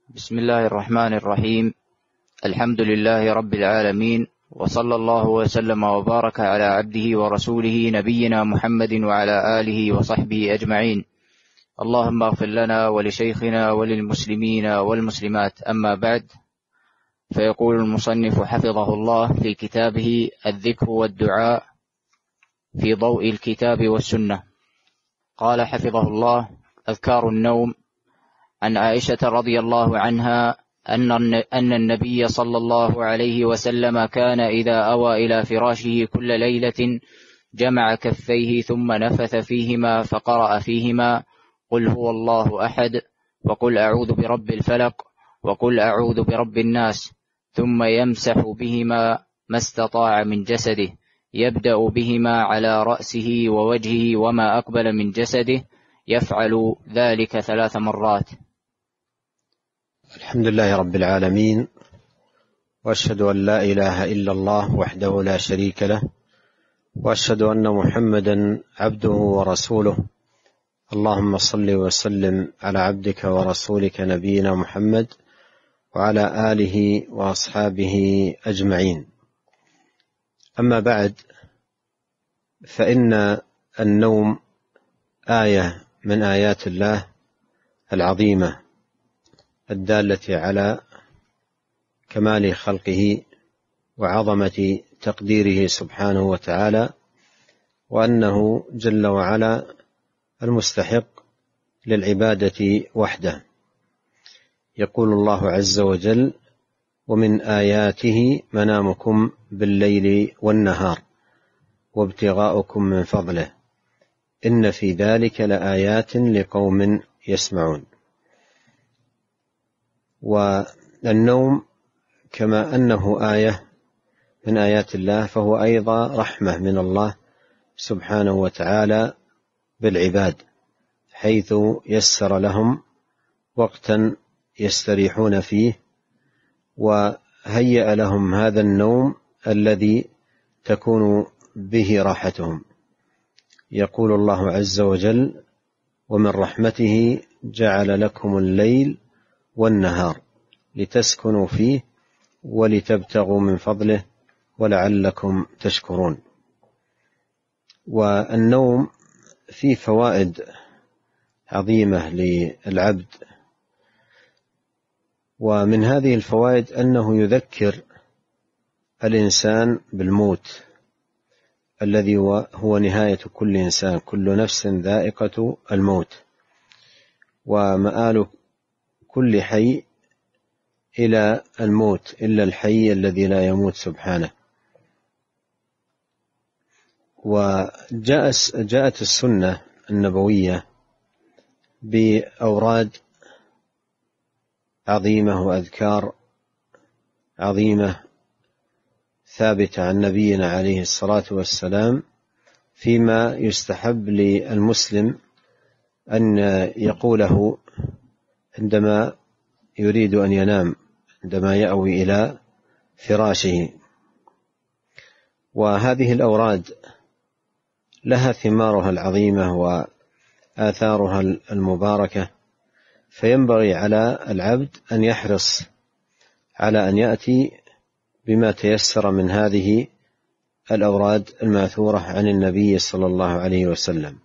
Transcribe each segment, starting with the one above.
بسم الله الرحمن الرحيم. الحمد لله رب العالمين، وصلى الله وسلم وبارك على عبده ورسوله نبينا محمد وعلى آله وصحبه أجمعين. اللهم اغفر لنا ولشيخنا وللمسلمين والمسلمات. أما بعد، فيقول المصنف حفظه الله في كتابه الذكر والدعاء في ضوء الكتاب والسنة. قال حفظه الله: أذكار النوم. عن عائشة رضي الله عنها أن النبي صلى الله عليه وسلم كان إذا أوى إلى فراشه كل ليلة جمع كفيه ثم نفث فيهما فقرأ فيهما: قل هو الله أحد، وقل أعوذ برب الفلق، وقل أعوذ برب الناس، ثم يمسح بهما ما استطاع من جسده، يبدأ بهما على رأسه ووجهه وما أقبل من جسده، يفعل ذلك 3 مرات. الحمد لله رب العالمين، وأشهد أن لا إله إلا الله وحده لا شريك له، وأشهد أن محمدا عبده ورسوله. اللهم صل وسلم على عبدك ورسولك نبينا محمد وعلى آله وأصحابه أجمعين. أما بعد، فإن النوم آية من آيات الله العظيمة الدالة على كمال خلقه وعظمة تقديره سبحانه وتعالى، وأنه جل وعلا المستحق للعبادة وحده. يقول الله عز وجل: ومن آياته منامكم بالليل والنهار وابتغاؤكم من فضله إن في ذلك لآيات لقوم يسمعون. والنوم كما أنه آية من آيات الله، فهو أيضا رحمة من الله سبحانه وتعالى بالعباد، حيث يسر لهم وقتا يستريحون فيه، وهيأ لهم هذا النوم الذي تكون به راحتهم. يقول الله عز وجل: ومن رحمته جعل لكم الليل والنهار لتسكنوا فيه ولتبتغوا من فضله ولعلكم تشكرون. والنوم فيه فوائد عظيمة للعبد، ومن هذه الفوائد أنه يذكر الإنسان بالموت الذي هو نهاية كل إنسان، كل نفس ذائقة الموت، ومآل كل حي إلى الموت إلا الحي الذي لا يموت سبحانه. وجاءت السنة النبوية بأوراد عظيمة وأذكار عظيمة ثابتة عن نبينا عليه الصلاة والسلام، فيما يستحب للمسلم أن يقوله عندما يريد أن ينام، عندما يأوي إلى فراشه. وهذه الأوراد لها ثمارها العظيمة وآثارها المباركة، فينبغي على العبد أن يحرص على أن يأتي بما تيسر من هذه الأوراد الماثورة عن النبي صلى الله عليه وسلم.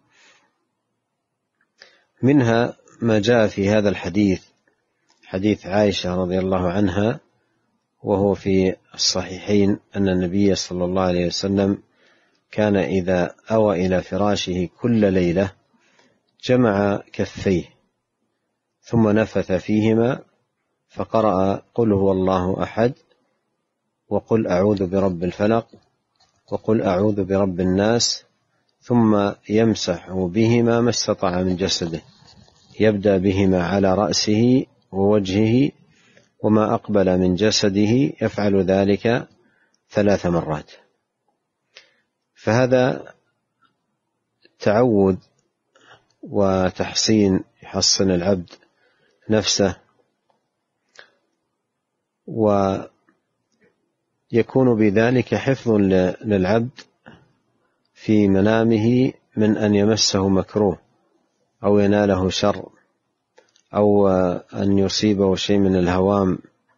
منها ما جاء في هذا الحديث، حديث عائشة رضي الله عنها، وهو في الصحيحين، أن النبي صلى الله عليه وسلم كان إذا أوى إلى فراشه كل ليلة جمع كفيه ثم نفث فيهما فقرأ: قل هو الله أحد، وقل أعوذ برب الفلق، وقل أعوذ برب الناس، ثم يمسح بهما ما استطاع من جسده، يبدأ بهما على رأسه ووجهه وما أقبل من جسده، يفعل ذلك 3 مرات. فهذا تعود وتحصين يحصن العبد نفسه، ويكون بذلك حفظ للعبد في منامه من أن يمسه مكروه أو يناله شر أو أن يصيبه شيء من الهوام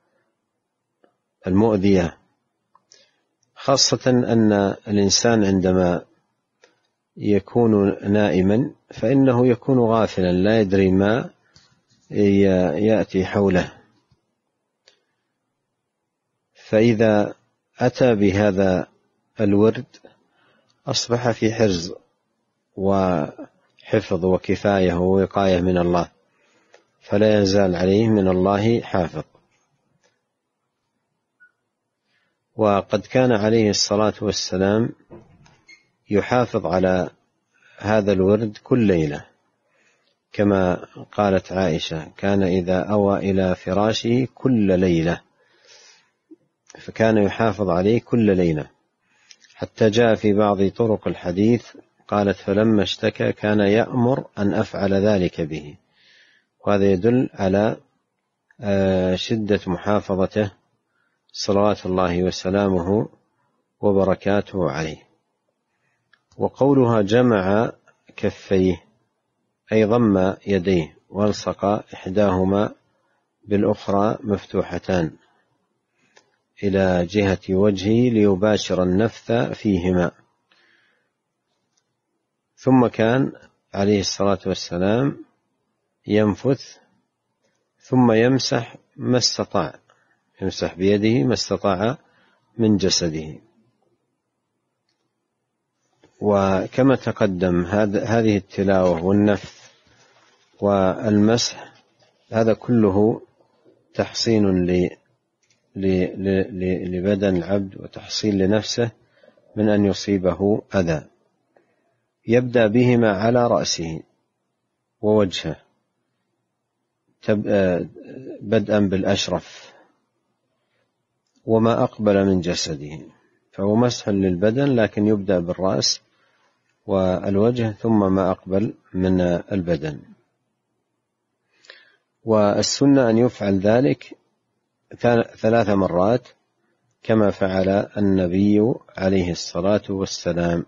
المؤذية، خاصة أن الإنسان عندما يكون نائما فإنه يكون غافلا لا يدري ما يأتي حوله، فإذا أتى بهذا الورد أصبح في حرز وحفظ وكفاية ووقاية من الله، فلا يزال عليه من الله حافظ. وقد كان عليه الصلاة والسلام يحافظ على هذا الورد كل ليلة، كما قالت عائشة: كان إذا أوى إلى فراشه كل ليلة، فكان يحافظ عليه كل ليلة، حتى جاء في بعض طرق الحديث قالت: فلما اشتكى كان يأمر أن أفعل ذلك به. وهذا يدل على شدة محافظته صلوات الله وسلامه وبركاته عليه. وقولها جمع كفيه أي ضم يديه والصق إحداهما بالأخرى مفتوحتان إلى جهة وجهه ليباشر النفث فيهما. ثم كان عليه الصلاة والسلام ينفث ثم يمسح ما استطاع، يمسح بيده ما استطاع من جسده. وكما تقدم هذه التلاوة والنفث والمسح هذا كله تحصين لبدن العبد وتحصين لنفسه من أن يصيبه أذى. يبدأ بهما على رأسه ووجهه بدءا بالأشرف وما أقبل من جسده، فهو مسح للبدن لكن يبدأ بالرأس والوجه ثم ما أقبل من البدن. والسنة أن يفعل ذلك 3 مرات كما فعل النبي عليه الصلاة والسلام.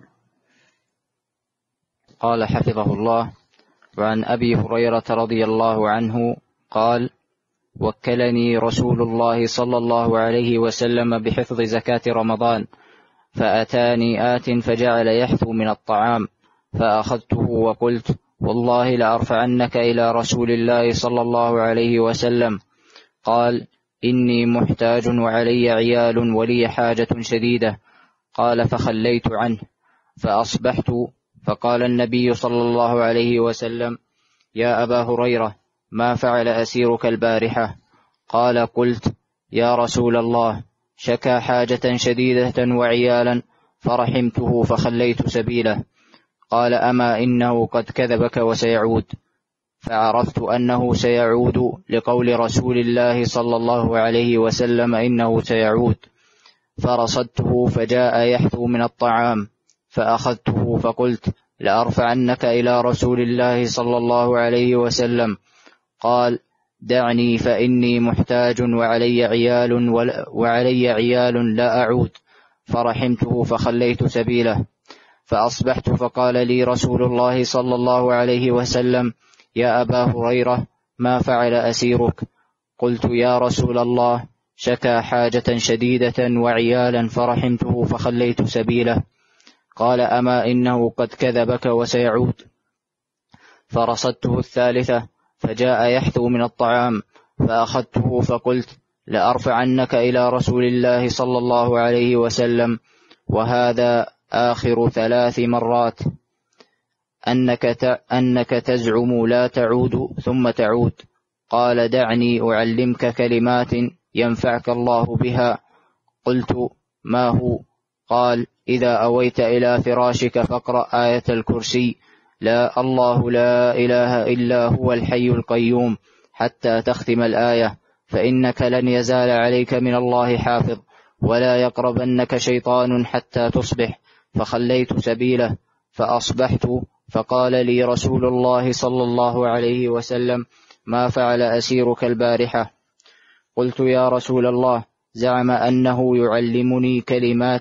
قال حفظه الله: وعن أبي هريرة رضي الله عنه قال: وكلني رسول الله صلى الله عليه وسلم بحفظ زكاة رمضان، فأتاني آت فجعل يحثو من الطعام، فأخذته وقلت: والله لأرفعنك إلى رسول الله صلى الله عليه وسلم. قال: إني محتاج وعلي عيال ولي حاجة شديدة. قال: فخليت عنه فأصبحت، فقال النبي صلى الله عليه وسلم: يا أبا هريرة، ما فعل أسيرك البارحة؟ قال: قلت: يا رسول الله، شكى حاجة شديدة وعيالا فرحمته فخليت سبيله. قال: أما إنه قد كذبك وسيعود. فعرفت أنه سيعود لقول رسول الله صلى الله عليه وسلم إنه سيعود، فرصدته فجاء يحثو من الطعام، فأخذته فقلت: لأرفعنك إلى رسول الله صلى الله عليه وسلم. قال: دعني فإني محتاج وعلي عيال لا أعود. فرحمته فخليت سبيله. فأصبحت فقال لي رسول الله صلى الله عليه وسلم: يا أبا هريرة، ما فعل أسيرك؟ قلت: يا رسول الله، شكى حاجة شديدة وعيالا فرحمته فخليت سبيله. قال: أما إنه قد كذبك وسيعود. فرصدته 3 فجاء يحثو من الطعام، فأخذته فقلت: لأرفعنك إلى رسول الله صلى الله عليه وسلم. وهذا آخر 3 مرات، أنك تزعم لا تعود ثم تعود. قال: دعني أعلمك كلمات ينفعك الله بها. قلت: ما هو؟ قال: إذا أويت إلى فراشك فاقرأ آية الكرسي: لا الله لا إله إلا هو الحي القيوم، حتى تختم الآية، فإنك لن يزال عليك من الله حافظ، ولا يقربنك شيطان حتى تصبح. فخليت سبيله. فأصبحت فقال لي رسول الله صلى الله عليه وسلم: ما فعل أسيرك البارحة؟ قلت: يا رسول الله، زعم أنه يعلمني كلمات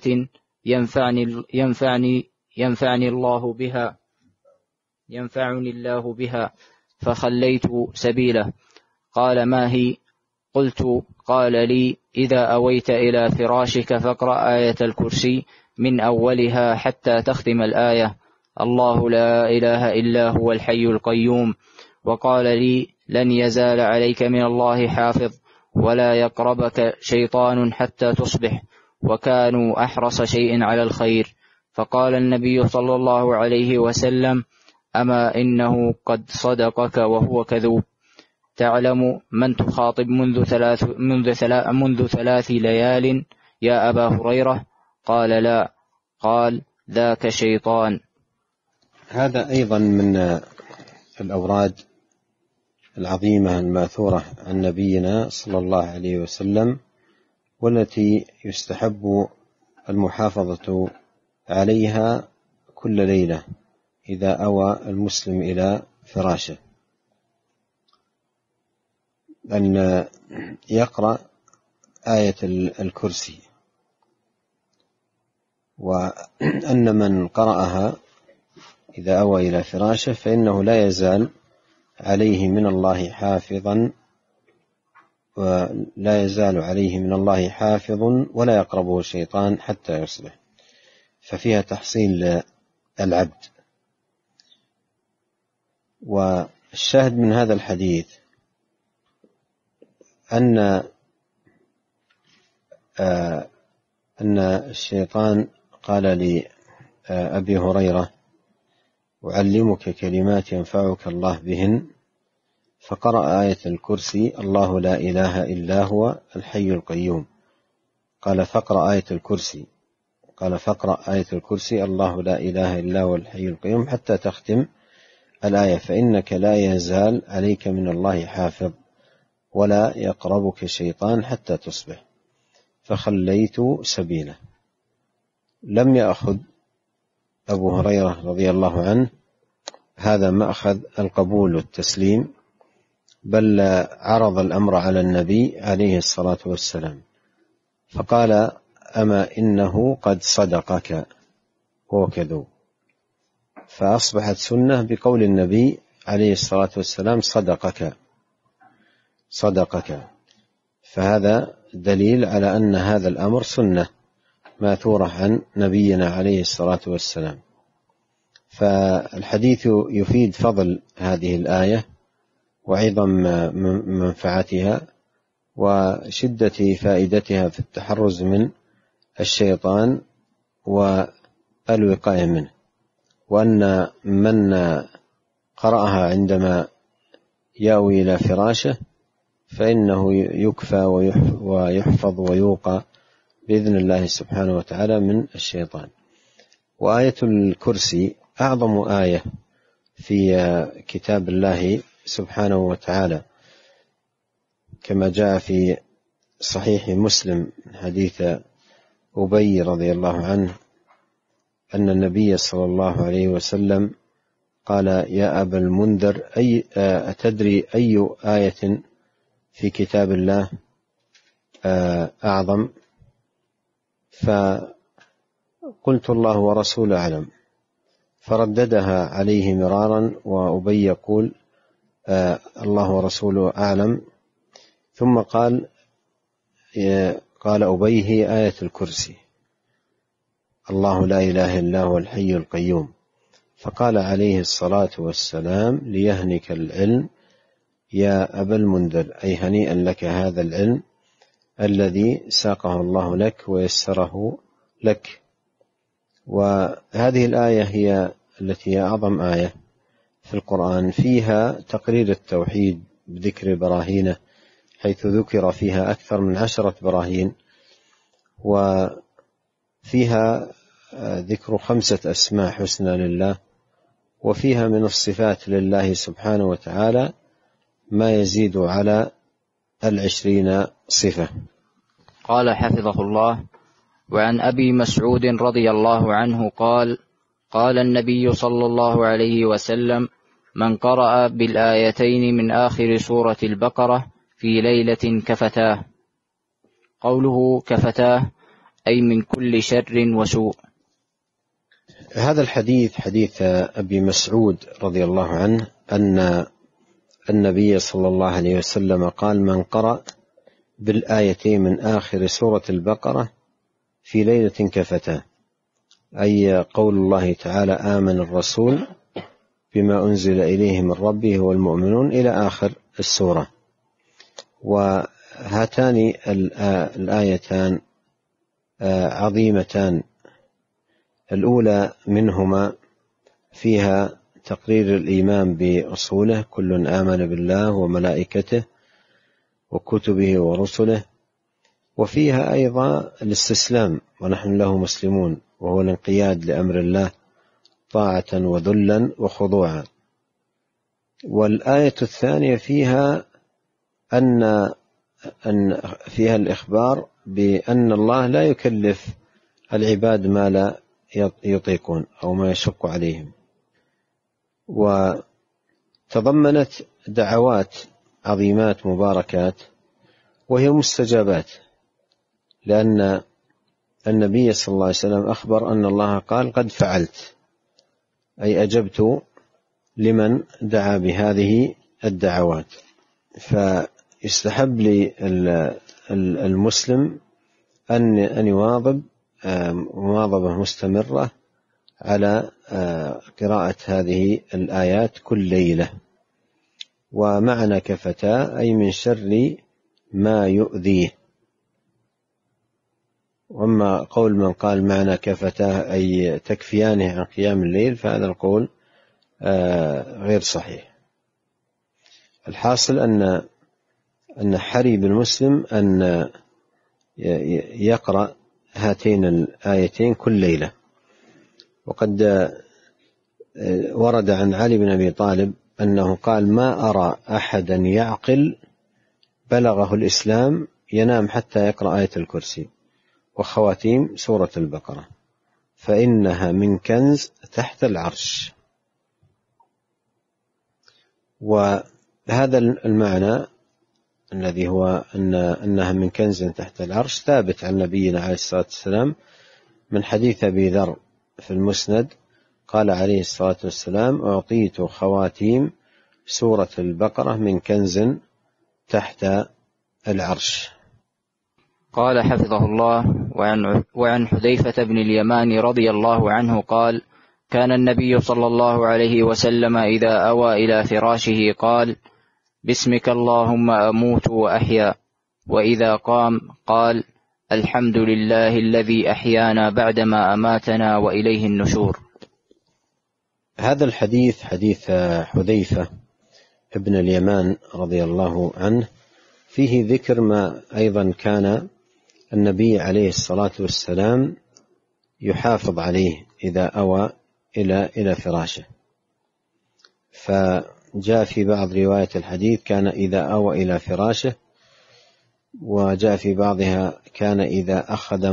ينفعني الله بها. فخليت سبيله. قال: ما هي؟ قلت: قال لي: إذا أويت إلى فراشك فاقرأ آية الكرسي من أولها حتى تختم الآية: الله لا إله إلا هو الحي القيوم. وقال لي: لن يزال عليك من الله حافظ، ولا يقربك شيطان حتى تصبح. وكانوا أحرص شيء على الخير. فقال النبي صلى الله عليه وسلم: أما إنه قد صدقك وهو كذوب. تعلم من تخاطب منذ 3 ليال يا أبا هريرة؟ قال: لا. قال: ذاك شيطان. هذا أيضا من الأوراد العظيمة الماثورة عن نبينا صلى الله عليه وسلم، والتي يستحب المحافظة عليها كل ليلة إذا أوى المسلم إلى فراشه، أن يقرأ آية الكرسي، وأن من قرأها إذا أوى إلى فراشه فإنه لا يزال عليه من الله حافظا، ولا يزال عليه من الله حافظ ولا يقربه الشيطان حتى يصبح، ففيها تحصيل للعبد. والشاهد من هذا الحديث أن الشيطان قال لأبي هريرة: أعلمك كلمات ينفعك الله بهن، فقرأ آية الكرسي: الله لا إله إلا هو الحي القيوم. قال: فاقرأ آية الكرسي. قال: فاقرأ آية الكرسي: الله لا إله إلا هو الحي القيوم، حتى تختم الآية، فإنك لا يزال عليك من الله حافظ ولا يقربك شيطان حتى تصبح. فخليت سبيله. لم يأخذ أبو هريرة رضي الله عنه هذا مأخذ القبول والتسليم، بل عرض الأمر على النبي عليه الصلاة والسلام، فقال: أما إنه قد صدقك وهو كذوب. فأصبحت سنة بقول النبي عليه الصلاة والسلام: صدقك. فهذا دليل على أن هذا الأمر سنة ماثورة عن نبينا عليه الصلاة والسلام. فالحديث يفيد فضل هذه الآية وعظم منفعتها وشدة فائدتها في التحرز من الشيطان والوقاية منه، وأن من قرأها عندما يأوي إلى فراشه فإنه يكفى ويحفظ ويوقى بإذن الله سبحانه وتعالى من الشيطان. وآية الكرسي أعظم آية في كتاب الله سبحانه وتعالى، كما جاء في صحيح مسلم من حديث أبي رضي الله عنه أن النبي صلى الله عليه وسلم قال: يا أبا المنذر، أتدري أي آية في كتاب الله أعظم؟ فقلت: الله ورسوله أعلم. فرددها عليه مرارا، وأبي يقول: الله ورسوله أعلم. ثم قال أبي: هي آية الكرسي، الله لا إله إلا هو الحي القيوم. فقال عليه الصلاة والسلام ليهنك العلم يا أبا المنذر، أي هنيئا لك هذا العلم الذي ساقه الله لك ويسره لك. وهذه الآية هي التي هي أعظم آية في القرآن، فيها تقرير التوحيد بذكر براهينه، حيث ذكر فيها أكثر من 10 براهين، وفيها ذكر 5 أسماء حسنى لله، وفيها من الصفات لله سبحانه وتعالى ما يزيد على 20 صفة. قال حفظه الله: وعن أبي مسعود رضي الله عنه قال: قال النبي صلى الله عليه وسلم: من قرأ بالآيتين من آخر سورة البقرة في ليلة كفتاه. قوله كفتاه أي من كل شر وسوء. هذا الحديث حديث أبي مسعود رضي الله عنه أن النبي صلى الله عليه وسلم قال: من قرأ بالآيتين من آخر سورة البقرة في ليلة كفتاه، أي قول الله تعالى: آمن الرسول بما أنزل إليه من ربه والمؤمنون، إلى آخر السورة. وهاتان الآيتان عظيمتان. الأولى منهما فيها تقرير الإيمان بأصوله: كل آمن بالله وملائكته وكتبه ورسله. وفيها أيضا الاستسلام، ونحن له مسلمون، وهو الانقياد لأمر الله طاعة وذلا وخضوعا. والآية الثانية فيها أن فيها الإخبار بأن الله لا يكلف العباد ما لا يطيقون أو ما يشق عليهم. وتضمنت دعوات عظيمات مباركات وهي مستجابات، لأن النبي صلى الله عليه وسلم أخبر أن الله قال: قد فعلت، أي أجبت لمن دعا بهذه الدعوات. فيستحب للمسلم أن يواظب مواظبة مستمرة على قراءة هذه الآيات كل ليلة. ومعنى كفتا أي من شر ما يؤذيه. وأما قول من قال معنى كفتا أي تكفيانه عن قيام الليل، فهذا القول غير صحيح. الحاصل أن حري بالمسلم أن يقرأ هاتين الآيتين كل ليلة. وقد ورد عن علي بن أبي طالب أنه قال: ما أرى أحدا يعقل بلغه الإسلام ينام حتى يقرأ آية الكرسي وخواتيم سورة البقرة، فإنها من كنز تحت العرش. وهذا المعنى الذي هو أنها من كنز تحت العرش ثابت عن نبينا عليه الصلاة والسلام من حديث أبي ذر في المسند، قال عليه الصلاة والسلام: أعطيت خواتيم سورة البقرة من كنز تحت العرش. قال حفظه الله: وعن حذيفة بن اليمان رضي الله عنه قال: كان النبي صلى الله عليه وسلم إذا أوى إلى فراشه قال: باسمك اللهم أموت وأحيا. وإذا قام قال: الحمد لله الذي أحيانا بعدما أماتنا وإليه النشور. هذا الحديث حديث حذيفة ابن اليمان رضي الله عنه فيه ذكر ما أيضا كان النبي عليه الصلاة والسلام يحافظ عليه إذا أوى إلى فراشه. فجاء في بعض رواية الحديث: كان إذا أوى إلى فراشه، وجاء في بعضها: كان إذا أخذ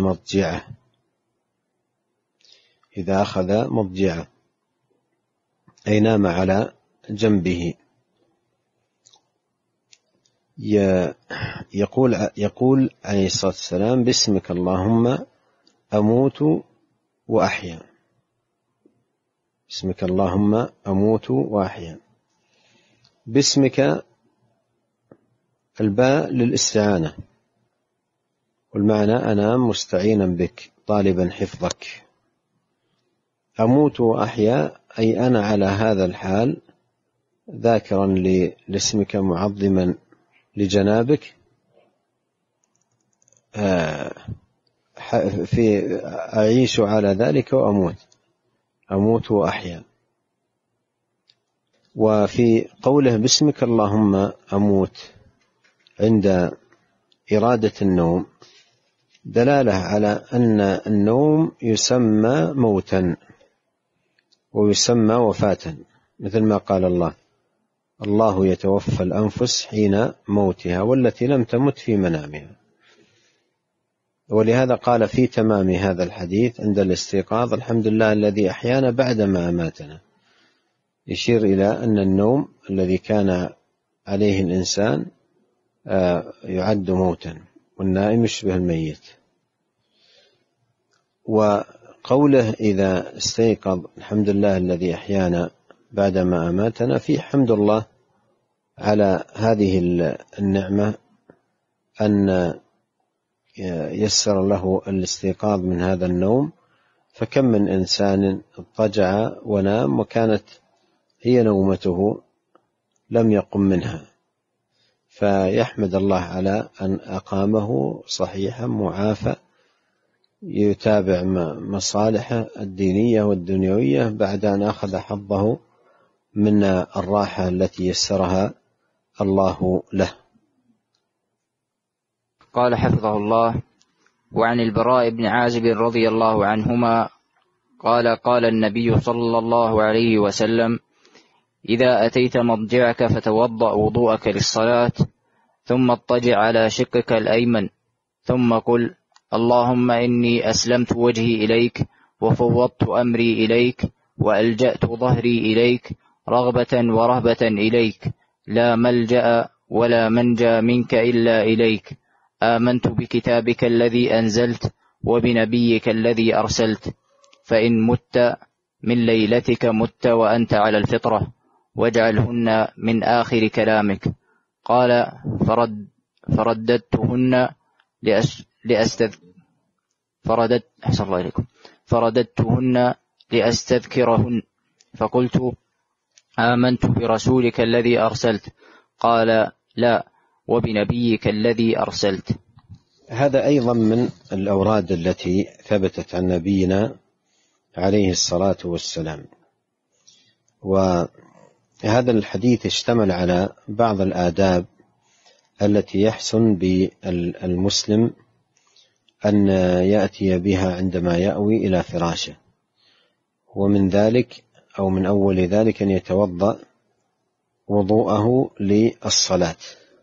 مضجعه أي نام على جنبه. يقول عليه الصلاة والسلام: باسمك اللهم أموت وأحيا. باسمك اللهم أموت وأحيا. باسمك الباء للاستعانة، والمعنى أنا مستعينا بك طالبا حفظك. أموت وأحيا أي أنا على هذا الحال ذاكرا لاسمك معظما لجنابك، أعيش على ذلك أموت وأحيا. وفي قوله باسمك اللهم أموت عند إرادة النوم دلالة على أن النوم يسمى موتا ويسمى وفاة، مثل ما قال الله يتوفى الأنفس حين موتها والتي لم تمت في منامها. ولهذا قال في تمام هذا الحديث عند الاستيقاظ: الحمد لله الذي أحيانا بعدما أماتنا، يشير إلى أن النوم الذي كان عليه الإنسان يعد موتا، والنائم يشبه الميت. وقوله إذا استيقظ: الحمد لله الذي أحيانا بعدما أماتنا، في حمد الله على هذه النعمة أن يسر له الاستيقاظ من هذا النوم، فكم من إنسان اضطجع ونام وكانت هي نومته لم يقم منها، فيحمد الله على أن أقامه صحيحا معافى يتابع مصالحه الدينية والدنيوية بعد أن أخذ حظه من الراحة التي يسرها الله له. قال حفظه الله: وعن البراء بن عازب رضي الله عنهما قال: قال النبي صلى الله عليه وسلم: إذا أتيت مضجعك فتوضأ وضوءك للصلاة، ثم اضطجع على شقك الأيمن، ثم قل: اللهم إني أسلمت وجهي إليك، وفوضت أمري إليك، وألجأت ظهري إليك، رغبة ورهبة إليك، لا ملجأ ولا منجى منك إلا إليك. آمنت بكتابك الذي أنزلت، وبنبيك الذي أرسلت، فإن مت من ليلتك مت وأنت على الفطرة، واجعلهن من آخر كلامك. قال: فرددتهن لأستذكرهن، فقلت: آمنت برسولك الذي أرسلت. قال: لا، وبنبيك الذي أرسلت. هذا أيضا من الأوراد التي ثبتت عن نبينا عليه الصلاة والسلام. وهذا الحديث اشتمل على بعض الآداب التي يحسن بالمسلم أن يأتي بها عندما يأوي إلى فراشه، ومن ذلك أو من أول ذلك أن يتوضأ وضوءه للصلاة،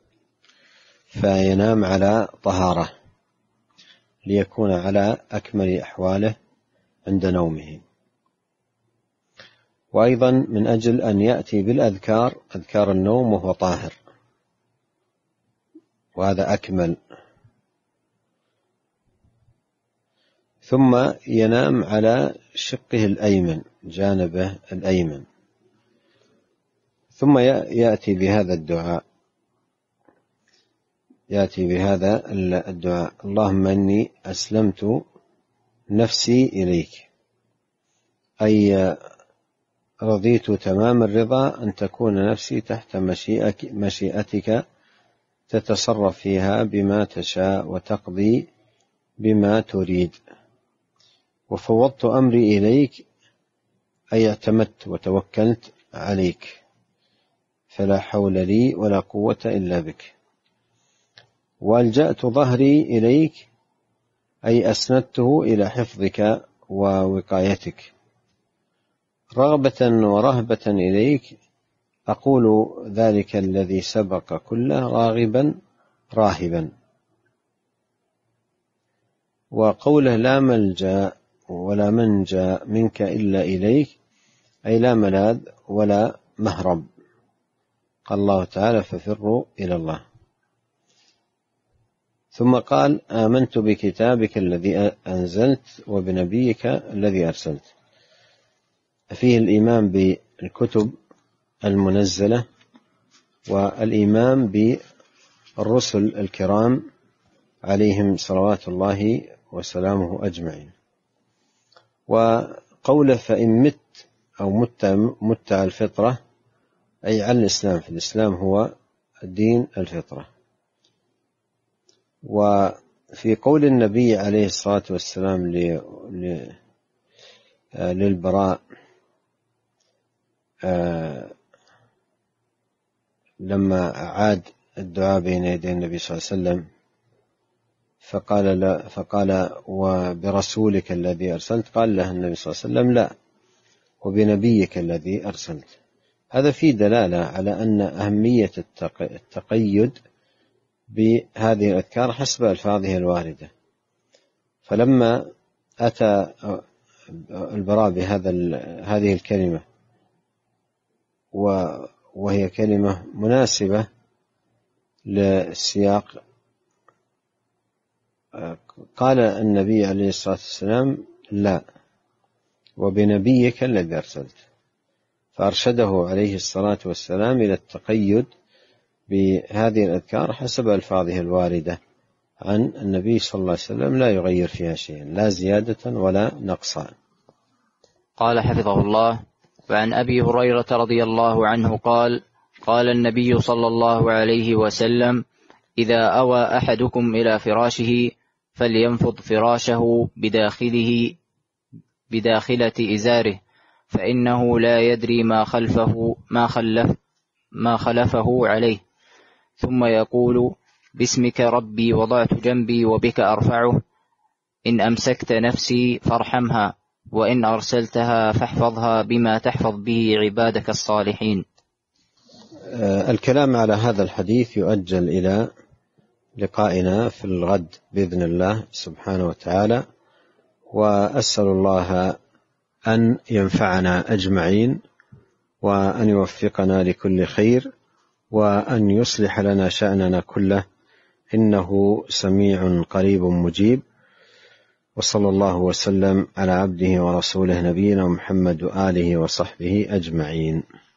فينام على طهارة ليكون على أكمل أحواله عند نومه. وأيضا من أجل أن يأتي بالأذكار، أذكار النوم وهو طاهر، وهذا أكمل. ثم ينام على شقه الأيمن، جانبه الأيمن، ثم يأتي بهذا الدعاء، اللهم إني أسلمت نفسي إليك، أي رضيت تمام الرضا أن تكون نفسي تحت مشيئتك، تتصرف فيها بما تشاء وتقضي بما تريد. وفوضت أمري إليك، أي اعتمدت وتوكلت عليك، فلا حول لي ولا قوة إلا بك. وألجأت ظهري إليك، أي أسندته إلى حفظك ووقايتك. رغبة ورهبة إليك، أقول ذلك الذي سبق كله راغبا راهبا. وقوله لا ملجأ ولا منجى منك إلا إليك، أي لا ملاذ ولا مهرب. قال الله تعالى: ففروا إلى الله. ثم قال: آمنت بكتابك الذي أنزلت، وبنبيك الذي أرسلت. فيه الإيمان بالكتب المنزلة، والإيمان بالرسل الكرام عليهم صلوات الله وسلامه أجمعين. وقوله فإن مت أو مت على الفطرة، أي على الإسلام، في الإسلام هو الدين الفطرة. وفي قول النبي عليه الصلاة والسلام للبراء لما أعاد الدعاء بين يدي النبي صلى الله عليه وسلم، فقال وبرسولك الذي أرسلت، قال له النبي صلى الله عليه وسلم: لا، وبنبيك الذي أرسلت. هذا فيه دلالة على أن أهمية التقيد بهذه الأذكار حسب ألفاظها الواردة. فلما أتى البراء هذه الكلمة، وهي كلمة مناسبة للسياق، قال النبي عليه الصلاة والسلام: لا، وبنبيك الذي أرسلت. فأرشده عليه الصلاة والسلام إلى التقيد بهذه الأذكار حسب ألفاظه الواردة عن النبي صلى الله عليه وسلم، لا يغير فيها شيئا، لا زيادة ولا نقصا. قال حفظه الله: وعن أبي هريرة رضي الله عنه قال: قال النبي صلى الله عليه وسلم: إذا أوى أحدكم إلى فراشه فلينفض فراشه بداخلة إزاره، فإنه لا يدري ما خلفه عليه، ثم يقول: باسمك ربي وضعت جنبي وبك أرفعه، إن أمسكت نفسي فارحمها، وإن أرسلتها فاحفظها بما تحفظ به عبادك الصالحين. الكلام على هذا الحديث يؤجل إلى لقائنا في الغد بإذن الله سبحانه وتعالى، وأسأل الله أن ينفعنا أجمعين، وأن يوفقنا لكل خير، وأن يصلح لنا شأننا كله، إنه سميع قريب مجيب. وصلى الله وسلم على عبده ورسوله نبينا محمد وآله وصحبه أجمعين.